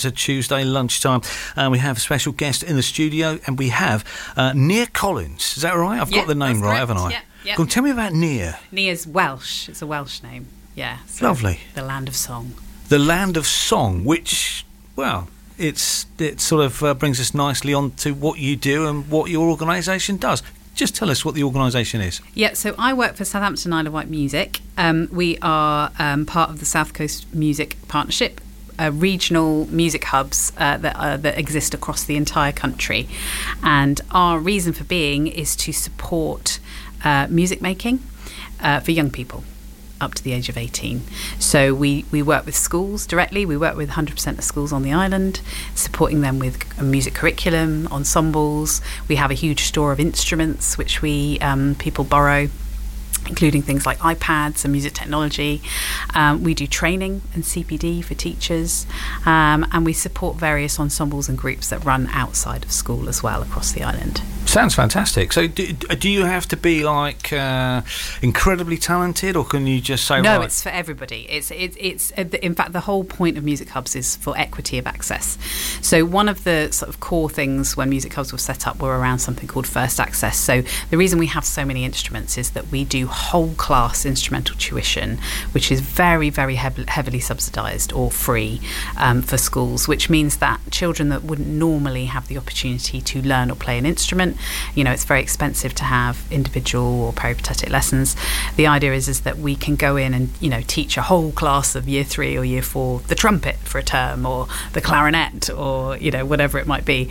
a Tuesday lunchtime. We have a special guest in the studio, and we have Nia Collins. Is that right? I've got the name right, haven't I? Yeah. Go on, tell me about Nia. Nia's Welsh. It's a Welsh name. Yeah. So Lovely. The Land of Song. The Land of Song, which, well, it sort of brings us nicely on to what you do and what your organisation does. Just tell us what the organisation is. Yeah, so I work for Southampton Isle of Wight Music. We are part of the South Coast Music Partnership, regional music hubs that exist across the entire country. And our reason for being is to support music making for young people up to the age of 18. So we work with schools directly. We work with 100% of schools on the island, supporting them with a music curriculum, ensembles. We have a huge store of instruments which people borrow, including things like iPads and music technology. We do training and CPD for teachers, and we support various ensembles and groups that run outside of school as well across the island. Sounds fantastic. So do you have to be like incredibly talented, or can you just say no? Right. It's for everybody. It's in fact the whole point of music hubs is for equity of access. So one of the sort of core things when music hubs were set up were around something called first access. So the reason we have so many instruments is that we do whole class instrumental tuition, which is very, very heavily subsidised or free for schools, which means that children that wouldn't normally have the opportunity to learn or play an instrument, it's very expensive to have individual or peripatetic lessons. The idea is that we can go in and teach a whole class of year 3 or year 4 the trumpet for a term, or the clarinet, or whatever it might be.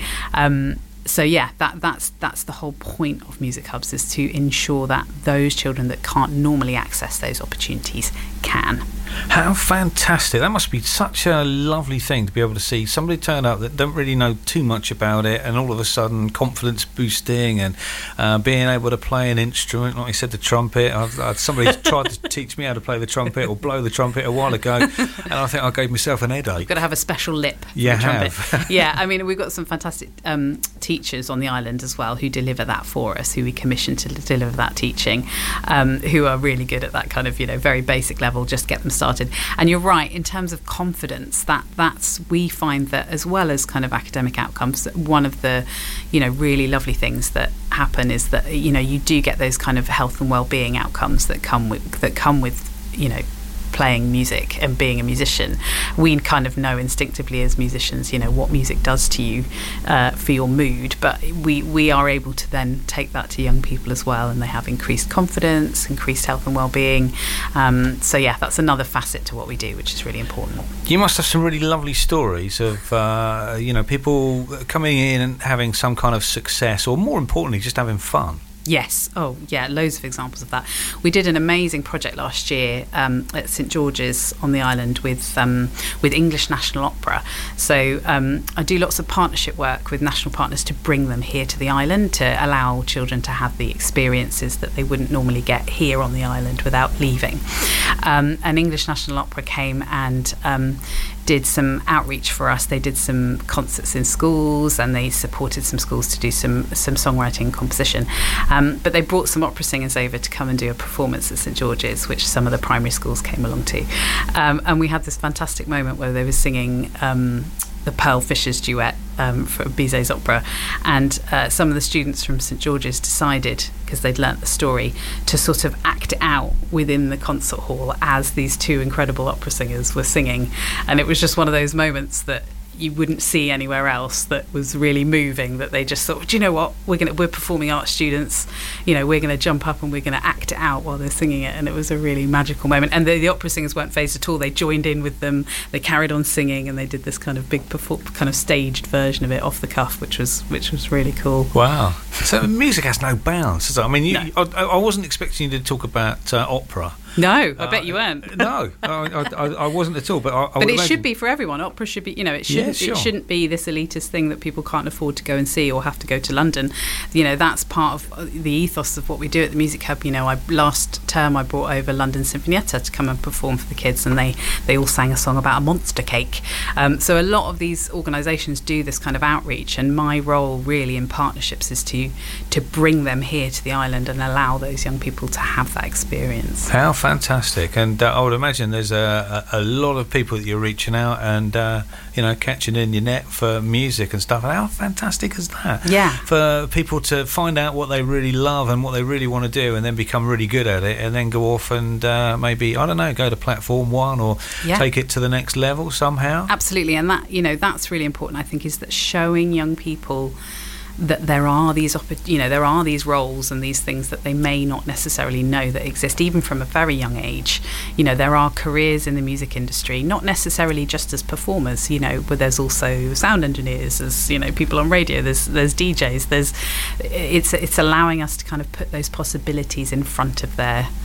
So yeah, that's the whole point of music hubs, is to ensure that those children that can't normally access those opportunities can. How fantastic. That must be such a lovely thing to be able to see somebody turn up that don't really know too much about it, and all of a sudden confidence boosting and being able to play an instrument, like you said, the trumpet. Somebody tried to teach me how to play the trumpet or blow the trumpet a while ago, and I think I gave myself an headache. You've got to have a special lip for the trumpet. Yeah, I mean, we've got some fantastic teachers on the island as well who deliver that for us, who we commission to deliver that teaching, who are really good at that kind of very basic level, just get them started. And you're right, in terms of confidence, that's we find that, as well as kind of academic outcomes, that one of the really lovely things that happen is that you do get those kind of health and well-being outcomes that come with playing music and being a musician. We kind of know instinctively as musicians, what music does to you for your mood, but we are able to then take that to young people as well, and they have increased confidence, increased health and well-being. So yeah, that's another facet to what we do, which is really important. You must have some really lovely stories of people coming in and having some kind of success, or more importantly, just having fun. Yes. Oh, yeah, loads of examples of that. We did an amazing project last year at St George's on the island with English National Opera. So I do lots of partnership work with national partners to bring them here to the island, to allow children to have the experiences that they wouldn't normally get here on the island without leaving. And English National Opera came and did some outreach for us. They did some concerts in schools, and they supported some schools to do some songwriting and composition. But they brought some opera singers over to come and do a performance at St George's, which some of the primary schools came along to. And we had this fantastic moment where they were singing the Pearl Fishers duet for Bizet's opera, and some of the students from St George's decided, because they'd learnt the story, to sort of act it out within the concert hall as these two incredible opera singers were singing. And it was just one of those moments that you wouldn't see anywhere else, that was really moving, that they just thought, do you know what, we're performing arts students, we're going to jump up and we're going to act it out while they're singing it. And it was a really magical moment, and the opera singers weren't phased at all. They joined in with them, they carried on singing, and they did this kind of big kind of staged version of it off the cuff, which was really cool. Wow. So music has no bounds, does it? I mean, I wasn't expecting you to talk about opera. No, I bet you weren't. No, I wasn't at all. But it should be for everyone. Opera should be, it shouldn't be this elitist thing that people can't afford to go and see or have to go to London. That's part of the ethos of what we do at the Music Hub. Last term I brought over London Sinfonietta to come and perform for the kids, and they all sang a song about a monster cake. So a lot of these organisations do this kind of outreach, and my role really in partnerships is to bring them here to the island and allow those young people to have that experience. How fantastic. And I would imagine there's a lot of people that you're reaching out and catching in your net for music and stuff. How fantastic is that? Yeah. For people to find out what they really love and what they really want to do, and then become really good at it, and then go off and maybe, I don't know, go to Platform One or take it to the next level somehow. Absolutely. And that, that's really important, I think, is that showing young people that there are these roles and these things that they may not necessarily know that exist, even from a very young age. There are careers in the music industry, not necessarily just as performers, but there's also sound engineers, there's people on radio, there's DJs, it's allowing us to kind of put those possibilities in front of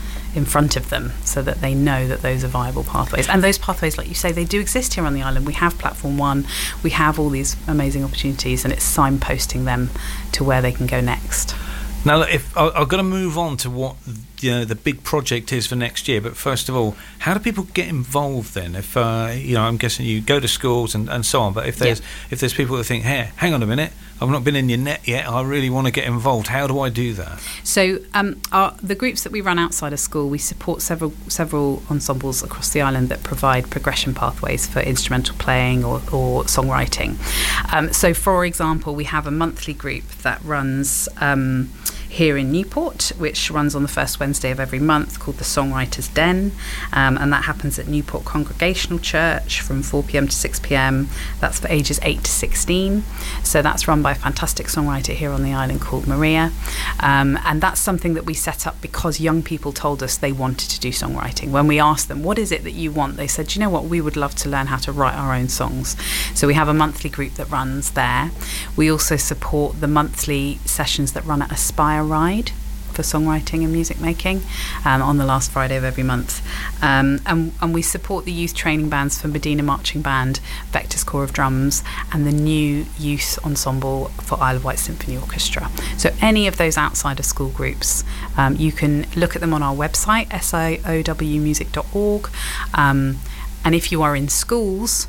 them, so that they know that those are viable pathways. And those pathways, like you say, they do exist here on the island. We have Platform One, we have all these amazing opportunities, and it's signposting them to where they can go next. Now, if I've got to move on to what the big project is for next year, but first of all, how do people get involved then? If I'm guessing you go to schools and so on, but if there's people that think, hey, hang on a minute, I've not been in your net yet, I really want to get involved, how do I do that? So the groups that we run outside of school, we support several ensembles across the island that provide progression pathways for instrumental playing or songwriting. So for example, we have a monthly group that runs here in Newport, which runs on the first Wednesday of every month, called the Songwriters Den, and that happens at Newport Congregational Church from 4 p.m. to 6 p.m. That's for ages 8 to 16. So that's run by a fantastic songwriter here on the island called Maria, and that's something that we set up because young people told us they wanted to do songwriting. When we asked them, what is it that you want, they said, you know what, we would love to learn how to write our own songs. So we have a monthly group that runs there. We also support the monthly sessions that run at Aspire Ride for songwriting and music making on the last Friday of every month, and we support the youth training bands for Medina Marching Band, Vectors Corps of Drums, and the new youth ensemble for Isle of Wight Symphony Orchestra. So any of those outside of school groups, you can look at them on our website, siowmusic.org, and if you are in schools,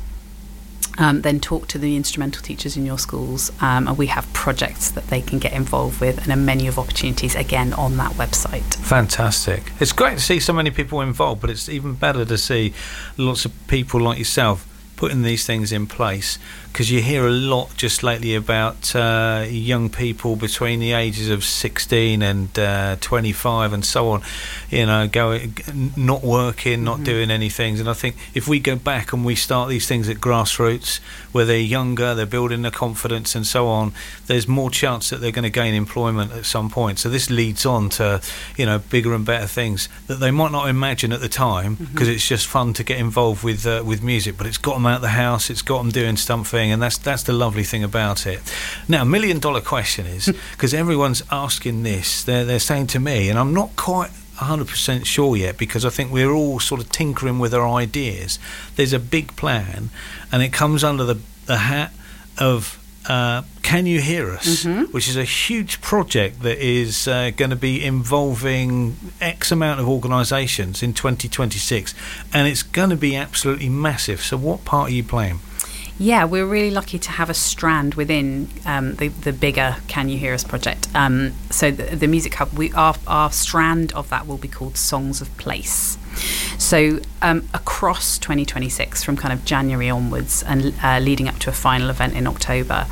then talk to the instrumental teachers in your schools, and we have projects that they can get involved with and a menu of opportunities, again, on that website. Fantastic. It's great to see so many people involved, but it's even better to see lots of people like yourself putting these things in place, because you hear a lot just lately about young people between the ages of 16 and 25 and so on, going, not working, not doing anything. And I think if we go back and we start these things at grassroots, where they're younger, they're building their confidence and so on, there's more chance that they're going to gain employment at some point. So this leads on to, bigger and better things that they might not imagine at the time, because it's just fun to get involved with music, but it's got them out of the house, it's got them doing something, and that's the lovely thing about it. Now, $1 million question is, because everyone's asking this, they're saying to me, and I'm not quite 100% sure yet, because I think we're all sort of tinkering with our ideas. There's a big plan, and it comes under the hat of Can You Hear Us, which is a huge project that is going to be involving X amount of organisations in 2026, and it's going to be absolutely massive. So what part are you playing? Yeah, we're really lucky to have a strand within the bigger Can You Hear Us project. So the Music Hub, our strand of that will be called Songs of Place. So across 2026, from kind of January onwards and leading up to a final event in October,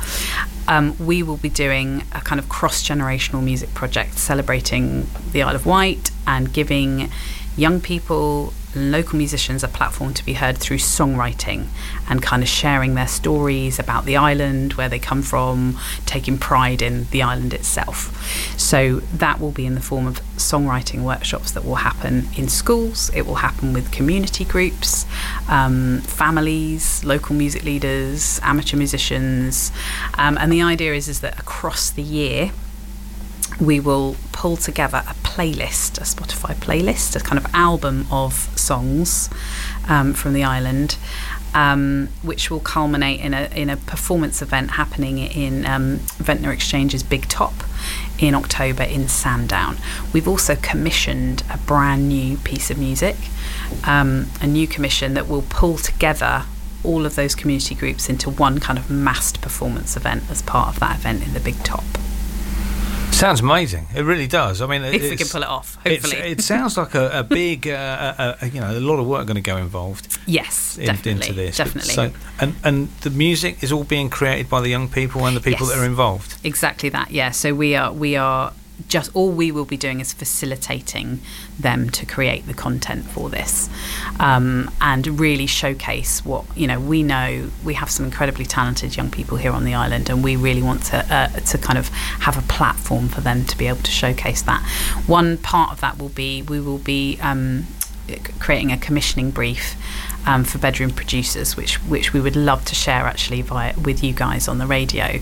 we will be doing a kind of cross-generational music project celebrating the Isle of Wight and giving young people, local musicians, a platform to be heard through songwriting and kind of sharing their stories about the island, where they come from, taking pride in the island itself. So that will be in the form of songwriting workshops that will happen in schools. It will happen with community groups, families, local music leaders, amateur musicians, and the idea is that across the year we will pull together a playlist, a Spotify playlist, a kind of album of songs from the island, which will culminate in a performance event happening in Ventnor Exchange's Big Top in October in Sandown. We've also commissioned a brand new piece of music, a new commission that will pull together all of those community groups into one kind of massed performance event as part of that event in the Big Top. Sounds amazing. It really does. I mean, if we can pull it off, hopefully. It sounds like a big, a lot of work going to go involved. Yes, into this. Definitely. So, and the music is all being created by the young people and the people that are involved. Exactly that. Yeah. So we are. Just all we will be doing is facilitating them to create the content for this, and really showcase what we know. We have some incredibly talented young people here on the island, and we really want to kind of have a platform for them to be able to showcase that. One part of that will be we will be creating a commissioning brief for bedroom producers, which we would love to share actually with you guys on the radio.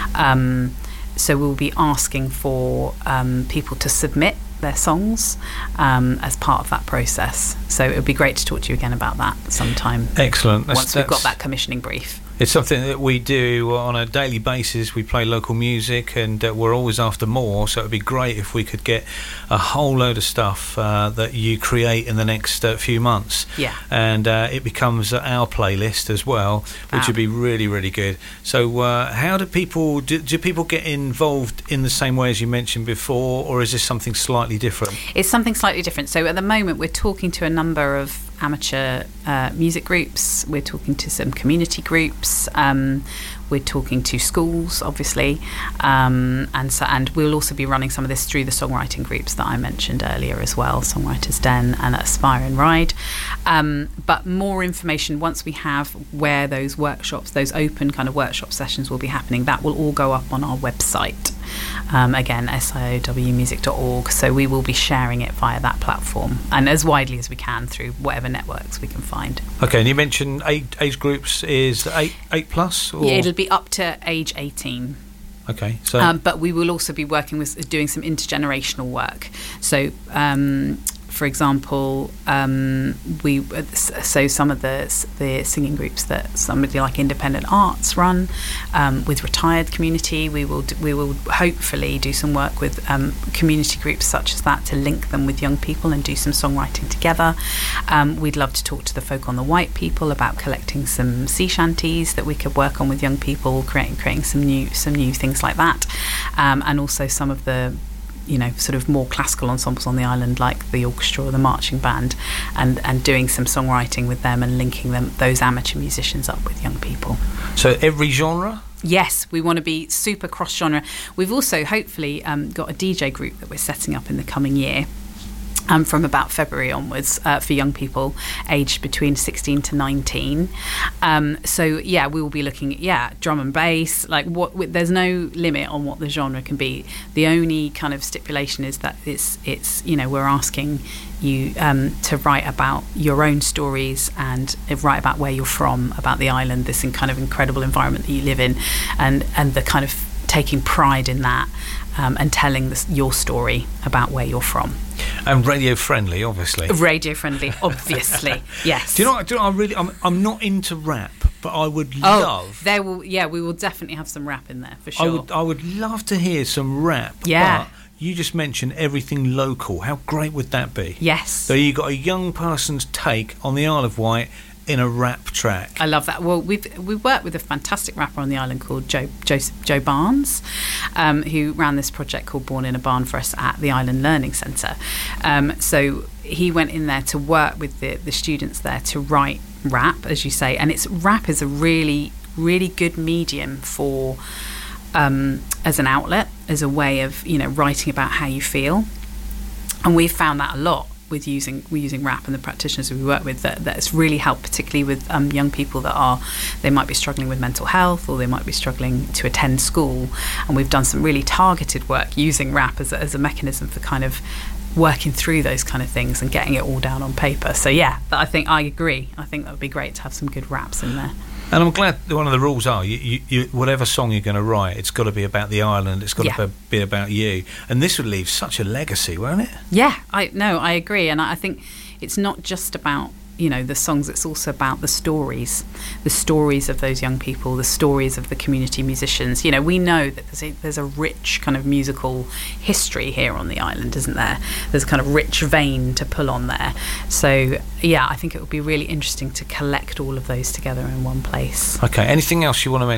So we'll be asking for people to submit their songs as part of that process. So it would be great to talk to you again about that sometime. Excellent. Once we've got that commissioning brief. It's something that we do on a daily basis. We play local music, and we're always after more. So it would be great if we could get a whole load of stuff that you create in the next few months. Yeah. And it becomes our playlist as well, which would be really, really good. So how do people do people get involved in the same way as you mentioned before, or is this something slightly different? It's something slightly different. So at the moment, we're talking to a number of amateur music groups. We're talking to some community groups. We're talking to schools, obviously, and we'll also be running some of this through the songwriting groups that I mentioned earlier as well, Songwriters Den and Aspire and Ride. But more information once we have where those workshops, those open kind of workshop sessions will be happening. That will all go up on our website. Again, siowmusic.org. So we will be sharing it via that platform and as widely as we can through whatever networks we can find. Okay, and you mentioned age groups is 8 plus? Or? Yeah, it'll be up to age 18. Okay, so but we will also be working with doing some intergenerational work. So, for example, so some of the singing groups that somebody like Independent Arts run with retired community, we will hopefully do some work with community groups such as that to link them with young people and do some songwriting together. We'd love to talk to the Folk on the White people about collecting some sea shanties that we could work on with young people, creating some new things like that, and also some of the sort of more classical ensembles on the island like the orchestra or the marching band, and doing some songwriting with them and linking those amateur musicians up with young people. So every genre? Yes, we want to be super cross-genre. We've also hopefully got a DJ group that we're setting up in the coming year. From about February onwards for young people aged between 16 to 19. So yeah, we will be looking at drum and bass. There's no limit on what the genre can be. The only kind of stipulation is that it's we're asking you to write about your own stories and write about where you're from, about the island, this kind of incredible environment that you live in, and the kind of taking pride in that. And telling your story about where you're from. And radio friendly, obviously. Radio friendly, obviously, yes. Do you know? I'm not into rap, but I would love. We will definitely have some rap in there for sure. I would love to hear some rap. Yeah. But you just mentioned everything local. How great would that be? Yes. So you got a young person's take on the Isle of Wight in a rap track. I love that. Well, we worked with a fantastic rapper on the island called Joe Barnes, who ran this project called Born in a Barn for us at the Island Learning Centre. So he went in there to work with the students there to write rap, as you say, and rap is a really, really good medium for as an outlet, as a way of writing about how you feel, and we've found that a lot. We're using rap and the practitioners we work with that it's really helped, particularly with young people they might be struggling with mental health, or they might be struggling to attend school, and we've done some really targeted work using rap as a mechanism for kind of working through those kind of things and getting it all down on paper. So yeah, I agree. I think that would be great to have some good raps in there. And I'm glad that one of the rules are you whatever song you're going to write, it's got to be about the island, it's got to be about you. And this would leave such a legacy, won't it? Yeah, I agree. And I think it's not just about the songs, it's also about the stories of those young people, the stories of the community musicians. We know that there's a rich kind of musical history here on the island, isn't there? There's a kind of rich vein to pull on there. So yeah, I think it would be really interesting to collect all of those together in one place. Okay, anything else you want to mention?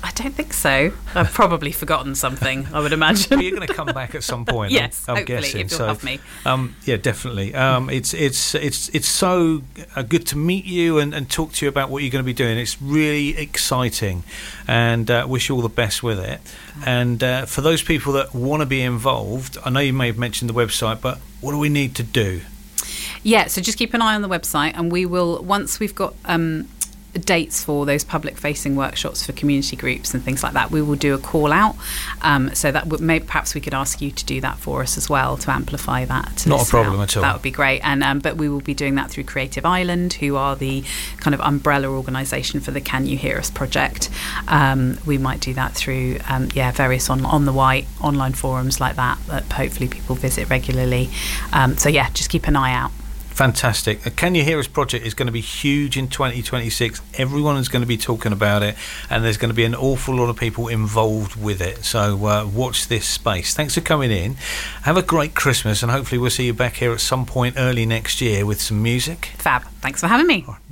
I don't think so. I've probably forgotten something, I would imagine. Well, you're going to come back at some point. Yes, I'm hopefully, guessing. if you'll have me. Yeah, definitely. It's so good to meet you and talk to you about what you're going to be doing. It's really exciting, and wish you all the best with it. And for those people that want to be involved, I know you may have mentioned the website, but what do we need to do? Yeah, so just keep an eye on the website, and we will, once we've got dates for those public-facing workshops for community groups and things like that, we will do a call out. So that perhaps we could ask you to do that for us as well, to amplify that. Not a problem at all. That would be great. And but we will be doing that through Creative Island, who are the kind of umbrella organisation for the Can You Hear Us project. We might do that through various on the White online forums like that hopefully people visit regularly. So yeah, just keep an eye out. Fantastic. The Can You Hear Us project is going to be huge in 2026. Everyone is going to be talking about it, and there's going to be an awful lot of people involved with it. So watch this space. Thanks for coming in. Have a great Christmas, and hopefully we'll see you back here at some point early next year with some music. Fab. Thanks for having me.